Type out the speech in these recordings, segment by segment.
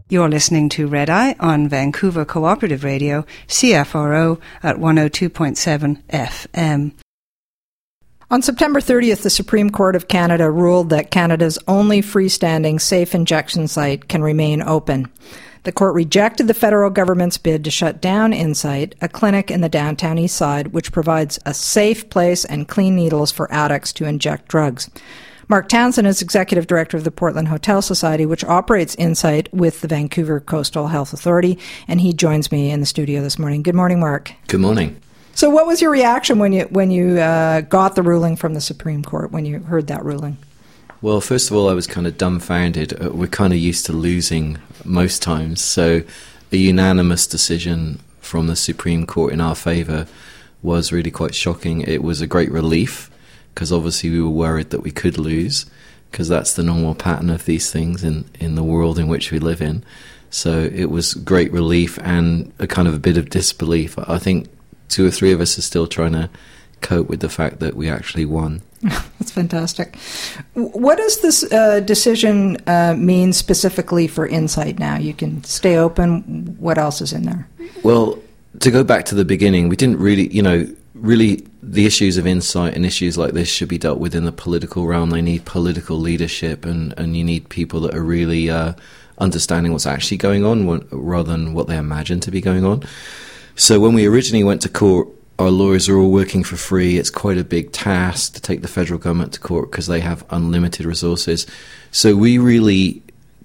You're listening to Red Eye on Vancouver Cooperative Radio, CFRO at 102.7 FM. On September 30th, the Supreme Court of Canada ruled that Canada's only freestanding safe injection site can remain open. The court rejected the federal government's bid to shut down Insight, a clinic in the downtown east side which provides a safe place and clean needles for addicts to inject drugs. Mark Townsend is Executive Director of the Portland Hotel Society, which operates Insight with the Vancouver Coastal Health Authority, and he joins me in the studio this morning. Good morning, Mark. Good morning. So what was your reaction when you got the ruling from the Supreme Court, when you heard that ruling? Well, first of all, I was kind of dumbfounded. We're kind of used to losing most times, so a unanimous decision from the Supreme Court in our favour was really quite shocking. It was a great relief, because obviously we were worried that we could lose, because that's the normal pattern of these things in the world in which we live in. So it was great relief and a kind of a bit of disbelief. I think 2 or 3 of us are still trying to cope with the fact that we actually won. That's fantastic. What does this decision mean specifically for Insight now? You can stay open. What else is in there? Well, to go back to the beginning, we didn't really, the issues of Insight and issues like this should be dealt with in the political realm. They need political leadership, and you need people that are really understanding what's actually going on rather than what they imagine to be going on. So when we originally went to court, our lawyers are all working for free. It's quite a big task to take the federal government to court because they have unlimited resources. So we really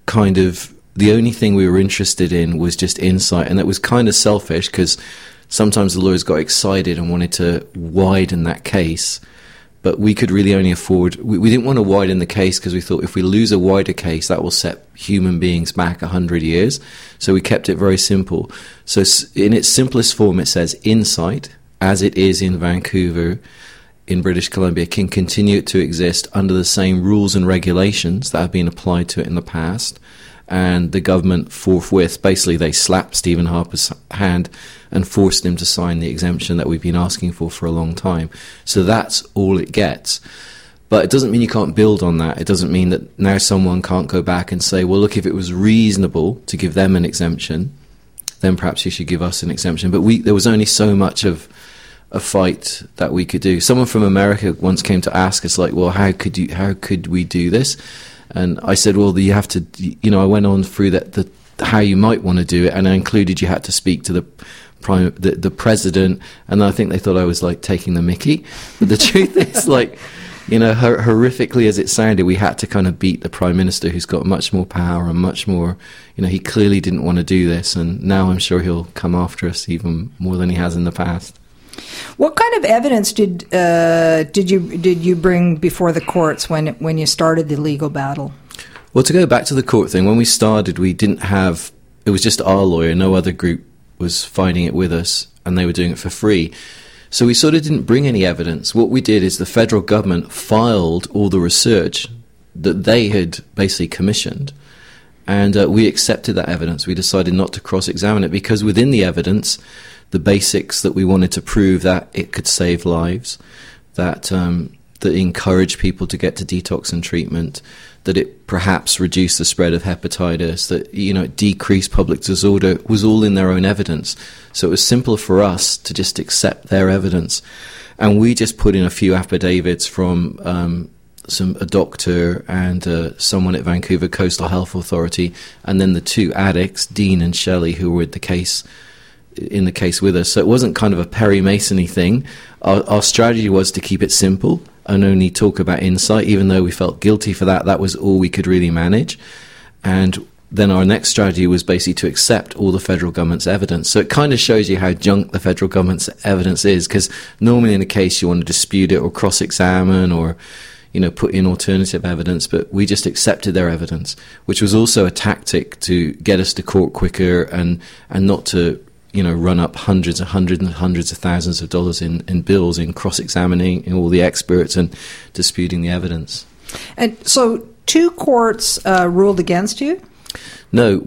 the only thing we were interested in was just Insight, and that was kind of selfish because sometimes the lawyers got excited and wanted to widen that case, but we could really only afford... We didn't want to widen the case because we thought if we lose a wider case, that will set human beings back 100 years. So we kept it very simple. So in its simplest form, it says Insight, as it is in Vancouver, in British Columbia, can continue to exist under the same rules and regulations that have been applied to it in the past. And the government forthwith, basically they slapped Stephen Harper's hand and forced him to sign the exemption that we've been asking for a long time. So that's all it gets. But it doesn't mean you can't build on that. It doesn't mean that now someone can't go back and say, well, look, if it was reasonable to give them an exemption, then perhaps you should give us an exemption. But there was only so much of a fight that we could do. Someone from America once came to ask us, like, well, how could we do this? And I said, well, you have to, I went on through that, how you might want to do it, and I included you had to speak to the president, and I think they thought I was like taking the mickey. But the truth is, like, horrifically as it sounded, we had to kind of beat the Prime Minister, who's got much more power and much more, he clearly didn't want to do this, and now I'm sure he'll come after us even more than he has in the past. What kind of evidence did you bring before the courts when you started the legal battle? Well, to go back to the court thing, when we started, we didn't have... It was just our lawyer. No other group was fighting it with us, and they were doing it for free. So we sort of didn't bring any evidence. What we did is the federal government filed all the research that they had basically commissioned, and we accepted that evidence. We decided not to cross-examine it because within the evidence, the basics that we wanted to prove that it could save lives, that encouraged people to get to detox and treatment, that it perhaps reduced the spread of hepatitis, that it decreased public disorder, was all in their own evidence. So it was simpler for us to just accept their evidence, and we just put in a few affidavits from a doctor and someone at Vancouver Coastal Health Authority, and then the 2 addicts, Dean and Shelley, who were in the case with us. So it wasn't kind of a Perry Mason-y thing. Our strategy was to keep it simple and only talk about Insight, even though we felt guilty for that. That was all we could really manage. And then our next strategy was basically to accept all the federal government's evidence. So it kind of shows you how junk the federal government's evidence is, because normally in a case you want to dispute it or cross-examine or put in alternative evidence, but we just accepted their evidence, which was also a tactic to get us to court quicker and not to run up hundreds of thousands of dollars in bills in cross-examining all the experts and disputing the evidence. And so 2 courts ruled against you? No,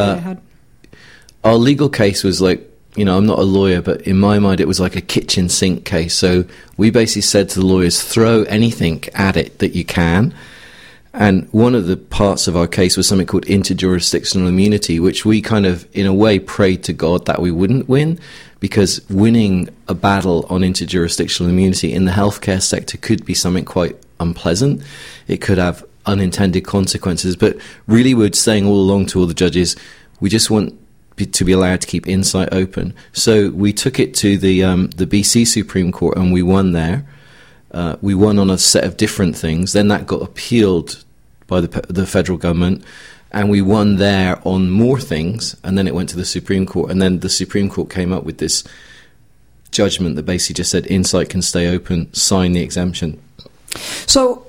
our legal case was like, I'm not a lawyer, but in my mind it was like a kitchen sink case. So we basically said to the lawyers, throw anything at it that you can, And one of the parts of our case was something called interjurisdictional immunity, which we kind of, in a way, prayed to God that we wouldn't win, because winning a battle on interjurisdictional immunity in the healthcare sector could be something quite unpleasant. It could have unintended consequences. But really, we're saying all along to all the judges, we just want to be allowed to keep Insight open. So we took it to the BC Supreme Court, and we won there. We won on a set of different things. Then that got appealed by the federal government, and we won there on more things. And then it went to the Supreme Court, and then the Supreme Court came up with this judgment that basically just said Insight can stay open, sign the exemption. So,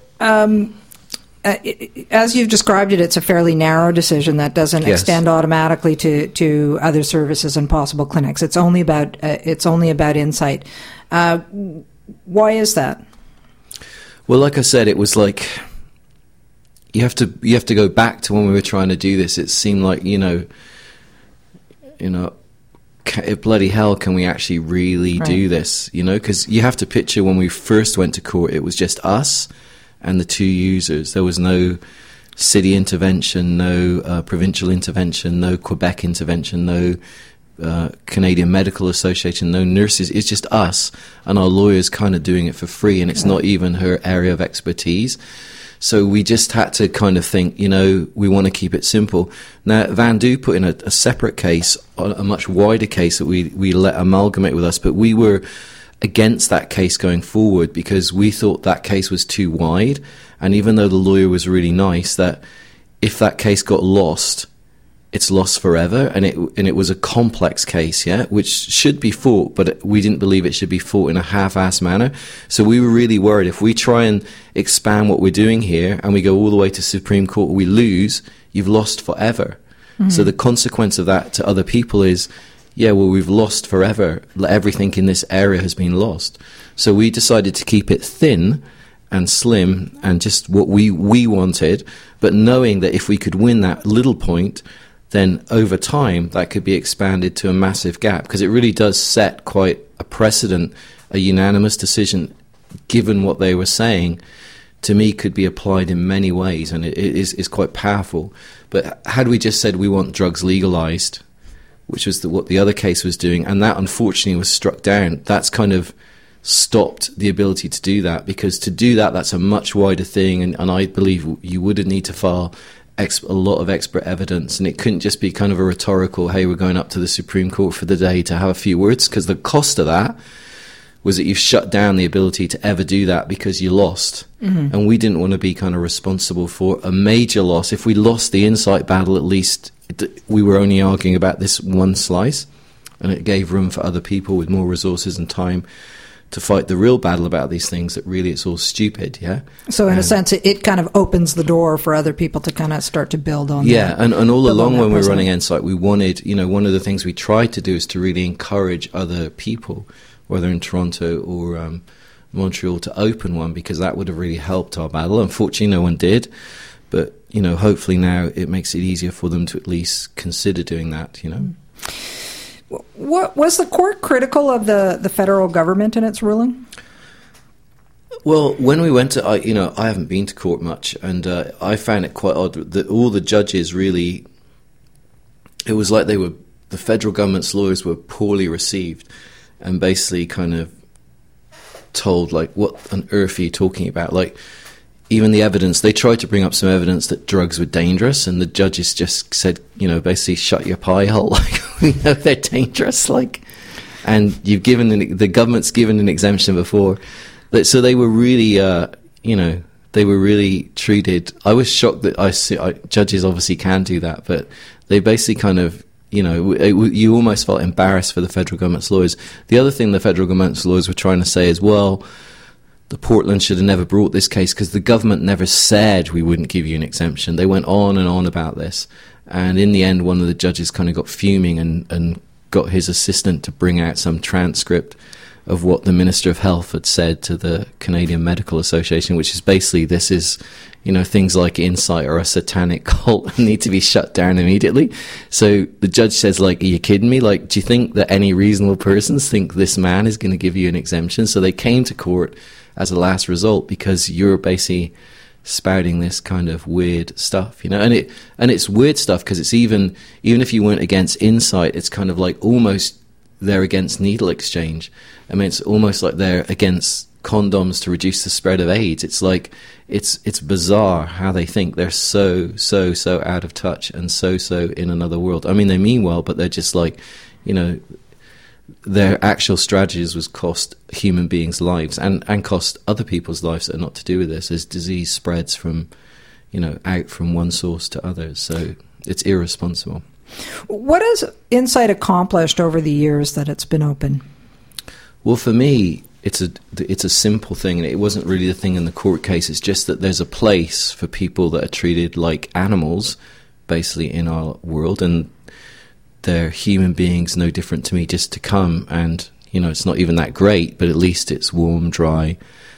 as you've described it, it's a fairly narrow decision that doesn't extend automatically to other services and possible clinics. It's only about Insight. Why is that? Well, like I said, it was like you have to go back to when we were trying to do this. It seemed like bloody hell, can we actually really do this? Because you have to picture when we first went to court, it was just us and the two users. There was no city intervention, no provincial intervention, no Quebec intervention, no Canadian Medical Association, no nurses. It's just us and our lawyers kind of doing it for free, and it's not even her area of expertise. So we just had to kind of think, we want to keep it simple. Now, Van Du put in a separate case, a much wider case that we let amalgamate with us, but we were against that case going forward because we thought that case was too wide. And even though the lawyer was really nice, that if that case got lost, it's lost forever, and it was a complex case, which should be fought, but we didn't believe it should be fought in a half-assed manner. So we were really worried if we try and expand what we're doing here and we go all the way to Supreme Court, we lose, you've lost forever. Mm-hmm. So the consequence of that to other people is, we've lost forever. Everything in this area has been lost. So we decided to keep it thin and slim and just what we wanted, but knowing that if we could win that little point, then over time that could be expanded to a massive gap, because it really does set quite a precedent. A unanimous decision, given what they were saying, to me could be applied in many ways, and it is quite powerful. But had we just said we want drugs legalized, which was what the other case was doing, and that unfortunately was struck down, that's kind of stopped the ability to do that, because to do that, that's a much wider thing, and I believe you would need to file a lot of expert evidence, and it couldn't just be kind of a rhetorical, hey, we're going up to the Supreme Court for the day to have a few words, because the cost of that was that you've shut down the ability to ever do that because you lost. Mm-hmm. And we didn't want to be kind of responsible for a major loss. If we lost the Insight battle, at least we were only arguing about this one slice, and it gave room for other people with more resources and time to fight the real battle about these things that really it's all stupid, So in a sense, it kind of opens the door for other people to kind of start to build on and all along when we were running Insight, we wanted, one of the things we tried to do is to really encourage other people, whether in Toronto or Montreal, to open one, because that would have really helped our battle. Unfortunately, no one did, but, hopefully now it makes it easier for them to at least consider doing that, What was the court critical of the federal government in its ruling? Well, when we went to, I haven't been to court much, and I found it quite odd that all the judges really, it was like the federal government's lawyers were poorly received, and basically kind of told, like, what on earth are you talking about? Like, even the evidence, they tried to bring up some evidence that drugs were dangerous, and the judges just said, basically, shut your pie hole. Like, we know they're dangerous. Like, and the government's given an exemption before. So they were really, they were really treated. I was shocked that judges obviously can do that, but they basically kind of, you almost felt embarrassed for the federal government's lawyers. The other thing the federal government's lawyers were trying to say is, well, the Portland should have never brought this case because the government never said we wouldn't give you an exemption. They went on and on about this. And in the end, one of the judges kind of got fuming and got his assistant to bring out some transcript of what the Minister of Health had said to the Canadian Medical Association, which is basically, this is, things like Insight are a satanic cult and need to be shut down immediately. So the judge says, like, are you kidding me? Like, do you think that any reasonable persons think this man is going to give you an exemption? So they came to court as a last result because you're basically spouting this kind of weird stuff, and it's weird stuff because it's even if you weren't against Insight, it's kind of like almost they're against needle exchange. I mean, it's almost like they're against condoms to reduce the spread of AIDS. It's like it's bizarre how they think. They're so out of touch and so in another world. I mean, they mean well, but they're just like, their actual strategies was cost human beings' lives and cost other people's lives that are not to do with this, as disease spreads from, out from one source to others. So it's irresponsible. What has Insight accomplished over the years that it's been open? Well, for me, it's a simple thing, and it wasn't really the thing in the court case. It's just that there's a place for people that are treated like animals, basically, in our world, and they're human beings, no different to me, just to come and, it's not even that great, but at least it's warm, dry,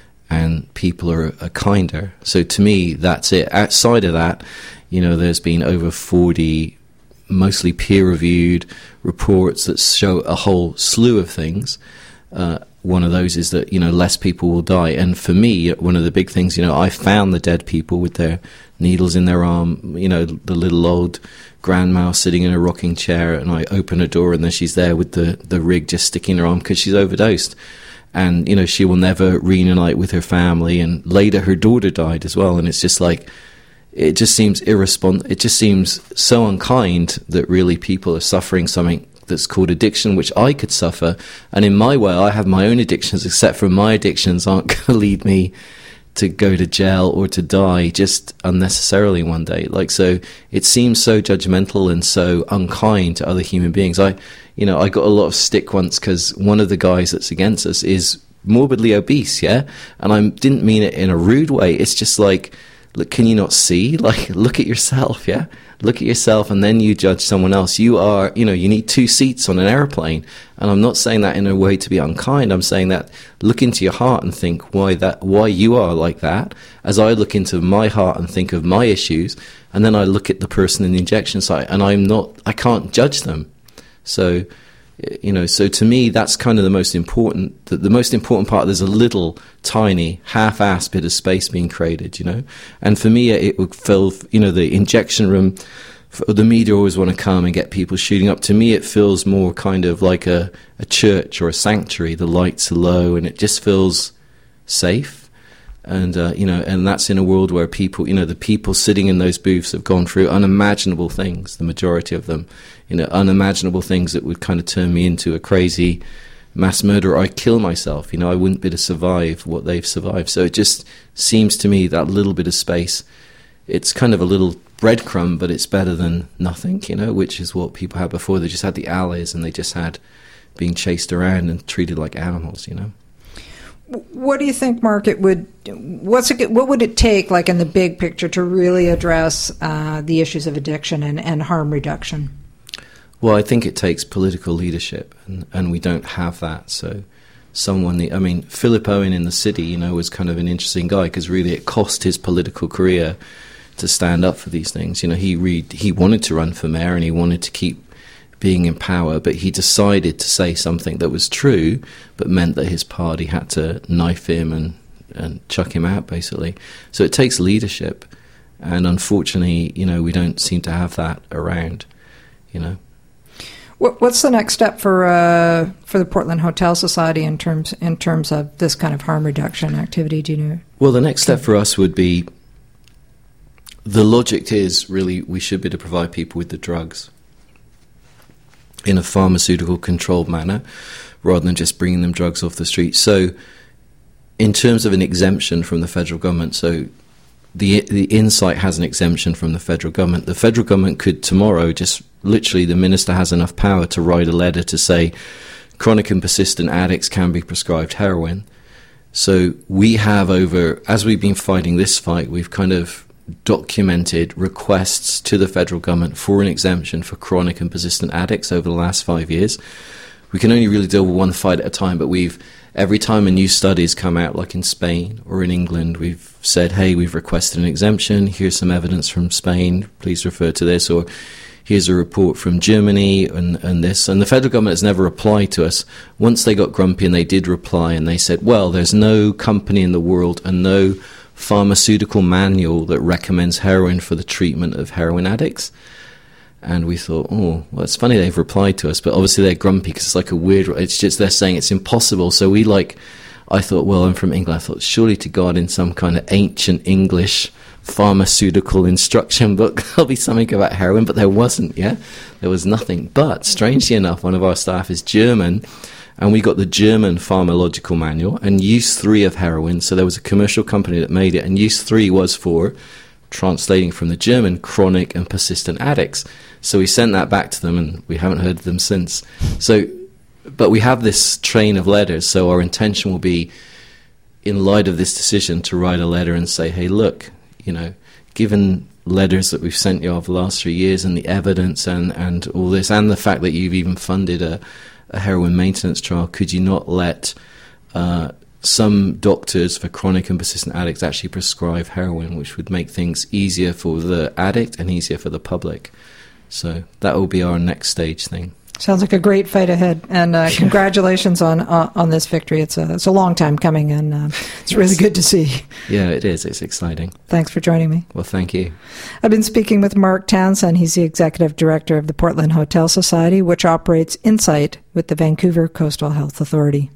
and people are kinder. So to me, that's it. Outside of that, there's been over 40 mostly peer-reviewed reports that show a whole slew of things. One of those is that, less people will die. And for me, one of the big things, I found the dead people with their needles in their arm, the little old grandma sitting in a rocking chair, and I open a door and then she's there with the rig just sticking in her arm because she's overdosed. And, she will never reunite with her family. And later her daughter died as well. And it's just like, it just seems it just seems so unkind that really people are suffering something that's called addiction, which I could suffer. And in my way, I have my own addictions, except for my addictions aren't going to lead me to go to jail or to die just unnecessarily one day. So it seems so judgmental and so unkind to other human beings. I got a lot of stick once because one of the guys that's against us is morbidly obese, yeah? And I didn't mean it in a rude way. It's just like, look, can you not see? Look at yourself, yeah? Look at yourself and then you judge someone else. You are, you need 2 seats on an airplane. And I'm not saying that in a way to be unkind. I'm saying that look into your heart and think why you are like that, as I look into my heart and think of my issues, and then I look at the person in the injection site and I can't judge them. So, so to me, that's kind of the most important part. There's a little tiny half-assed bit of space being created, and for me, it would fill, the injection room. The media always want to come and get people shooting up. To me, it feels more kind of like a church or a sanctuary. The lights are low and it just feels safe. And, and that's in a world where people, the people sitting in those booths have gone through unimaginable things, the majority of them, unimaginable things that would kind of turn me into a crazy mass murderer. I'd kill myself, I wouldn't be able to survive what they've survived. So it just seems to me that little bit of space, it's kind of a little breadcrumb, but it's better than nothing, which is what people had before. They just had the alleys and they just had being chased around and treated like animals, What do you think, Mark, what would it take, like in the big picture, to really address the issues of addiction and harm reduction? Well, I think it takes political leadership, and we don't have that. So Philip Owen in the city, was kind of an interesting guy because really it cost his political career to stand up for these things. He wanted to run for mayor and he wanted to keep being in power, but he decided to say something that was true, but meant that his party had to knife him and chuck him out, basically. So it takes leadership, and unfortunately, we don't seem to have that around, What's the next step for the Portland Hotel Society in terms of this kind of harm reduction activity? Do you know? Well, the next step for us would be, the logic is really we should be to provide people with the drugs in a pharmaceutical controlled manner rather than just bringing them drugs off the street. So in terms of an exemption from the federal government, so the Insight has an exemption from the federal government. The federal government could tomorrow just literally, the minister has enough power to write a letter to say chronic and persistent addicts can be prescribed heroin. So we have as we've been fighting this fight, we've kind of documented requests to the federal government for an exemption for chronic and persistent addicts over the last 5 years. We can only really deal with one fight at a time, but every time a new study's come out, like in Spain or in England, we've said, hey, we've requested an exemption, here's some evidence from Spain, please refer to this, or here's a report from Germany and this. And the federal government has never replied to us. Once they got grumpy and they did reply and they said, well, there's no company in the world and no pharmaceutical manual that recommends heroin for the treatment of heroin addicts. And we thought, oh, well, it's funny they've replied to us, but obviously they're grumpy because it's like a weird, it's just they're saying it's impossible. So I thought, well, I'm from England. I thought, surely to God, in some kind of ancient English pharmaceutical instruction book, there'll be something about heroin, but there wasn't, yeah? There was nothing. But strangely enough, one of our staff is German, and we got the German pharmacological manual, and use 3 of heroin, so there was a commercial company that made it, and use 3 was for, translating from the German, chronic and persistent addicts. So we sent that back to them, and we haven't heard of them since. So, but we have this train of letters, so our intention will be, in light of this decision, to write a letter and say, hey, look, given letters that we've sent you over the last 3 years and the evidence and all this, and the fact that you've even funded a heroin maintenance trial, could you not let some doctors for chronic and persistent addicts actually prescribe heroin, which would make things easier for the addict and easier for the public? So that will be our next stage thing. Sounds like a great fight ahead, and congratulations on this victory. It's a long time coming, and it's really good to see. Yeah, it is. It's exciting. Thanks for joining me. Well, thank you. I've been speaking with Mark Townsend. He's the executive director of the Portland Hotel Society, which operates Insight with the Vancouver Coastal Health Authority.